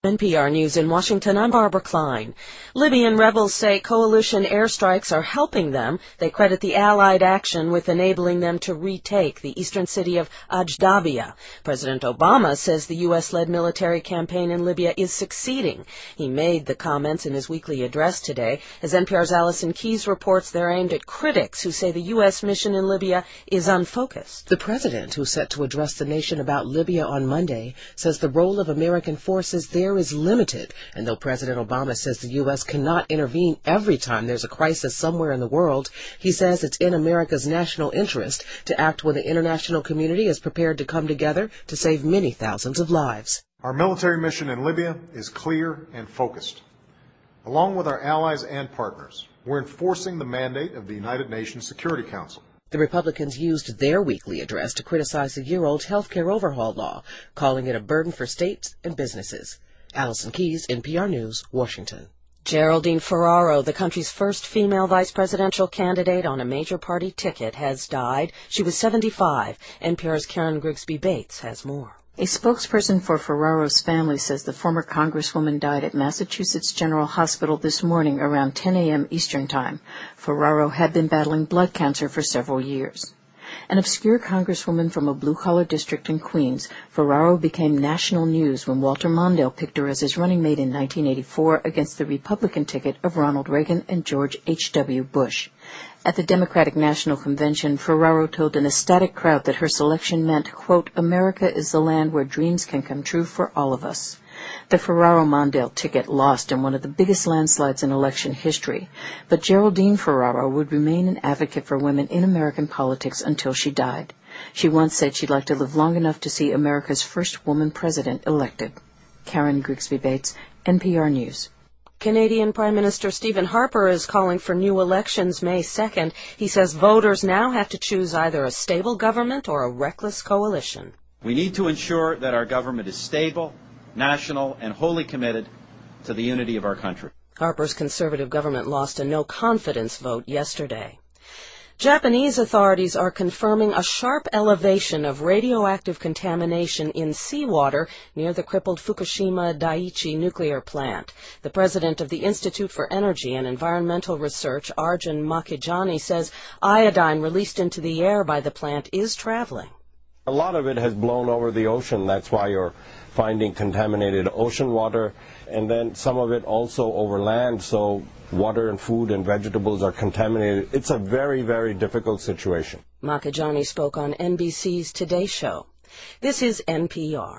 NPR News in Washington, I'm Barbara Klein. Libyan rebels say coalition airstrikes are helping them. They credit the Allied action with enabling them to retake the eastern city of Ajdabiya. President Obama says the U.S.-led military campaign in Libya is succeeding. He made the comments in his weekly address today. As NPR's Allison Keyes reports, they're aimed at critics who say the U.S. mission in Libya is unfocused. The president, who's set to address the nation about Libya on Monday, says the role of American forces there is limited, and though President Obama says the U.S. cannot intervene every time there's a crisis somewhere in the world, he says it's in America's national interest to act when the international community is prepared to come together to save many thousands of lives. Our military mission in Libya is clear and focused. Along with our allies and partners, we're enforcing the mandate of the United Nations Security Council. The Republicans used their weekly address to criticize the year-old health care overhaul law, calling it a burden for states and businesses. Allison Keyes, NPR News, Washington. Geraldine Ferraro, the country's first female vice presidential candidate on a major party ticket, has died. She was 75. NPR's Karen Grigsby Bates has more. A spokesperson for Ferraro's family says the former congresswoman died at Massachusetts General Hospital this morning around 10 a.m. Eastern Time. Ferraro had been battling blood cancer for several years. An obscure congresswoman from a blue-collar district in Queens, Ferraro became national news when Walter Mondale picked her as his running mate in 1984 against the Republican ticket of Ronald Reagan and George H.W. Bush. At the Democratic National Convention, Ferraro told an ecstatic crowd that her selection meant, quote, America is the land where dreams can come true for all of us. The Ferraro-Mondale ticket lost in one of the biggest landslides in election history, but Geraldine Ferraro would remain an advocate for women in American politics until she died. She once said she'd like to live long enough to see America's first woman president elected. Karen Grigsby Bates, NPR News. Canadian Prime Minister Stephen Harper is calling for new elections May 2nd. He says voters now have to choose either a stable government or a reckless coalition. We need to ensure that our government is stable, national, and wholly committed to the unity of our country. Harper's Conservative government lost a no-confidence vote yesterday. Japanese authorities are confirming a sharp elevation of radioactive contamination in seawater near the crippled Fukushima Daiichi nuclear plant. The president of the Institute for Energy and Environmental Research, Arjun Makhijani, says iodine released into the air by the plant is traveling. A lot of it has blown over the ocean. That's why you're finding contaminated ocean water, and then some of it also over land, so water and food and vegetables are contaminated. It's a very, very difficult situation. Makhijani spoke on NBC's Today Show. This is NPR.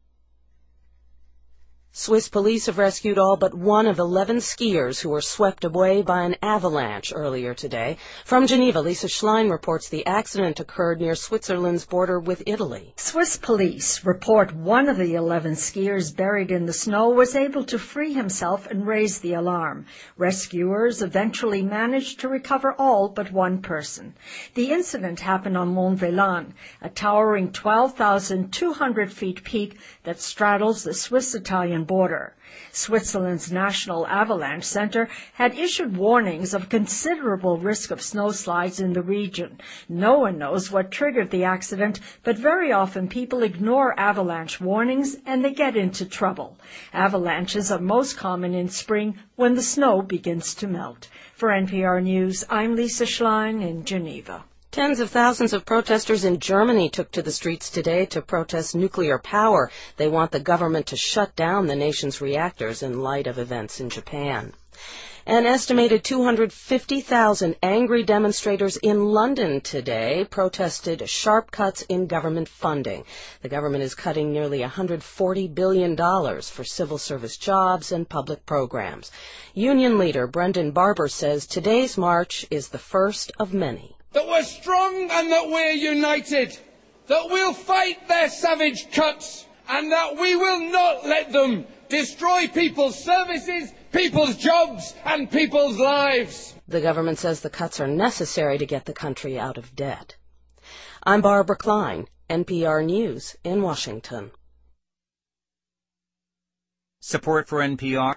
Swiss police have rescued all but one of 11 skiers who were swept away by an avalanche earlier today. From Geneva, Lisa Schlein reports the accident occurred near Switzerland's border with Italy. Swiss police report one of the 11 skiers buried in the snow was able to free himself and raise the alarm. Rescuers eventually managed to recover all but one person. The incident happened on Mont Velan, a towering 12,200 feet peak that straddles the Swiss-Italian border. Switzerland's National Avalanche Center had issued warnings of considerable risk of snowslides in the region. No one knows what triggered the accident, but very often people ignore avalanche warnings and they get into trouble. Avalanches are most common in spring when the snow begins to melt. For NPR News, I'm Lisa Schlein in Geneva. Tens of thousands of protesters in Germany took to the streets today to protest nuclear power. They want the government to shut down the nation's reactors in light of events in Japan. An estimated 250,000 angry demonstrators in London today protested sharp cuts in government funding. The government is cutting nearly $140 billion for civil service jobs and public programs. Union leader Brendan Barber says today's march is the first of many. That we're strong and that we're united, that we'll fight their savage cuts and that we will not let them destroy people's services, people's jobs and people's lives. The government says the cuts are necessary to get the country out of debt. I'm Barbara Klein, NPR News in Washington. Support for NPR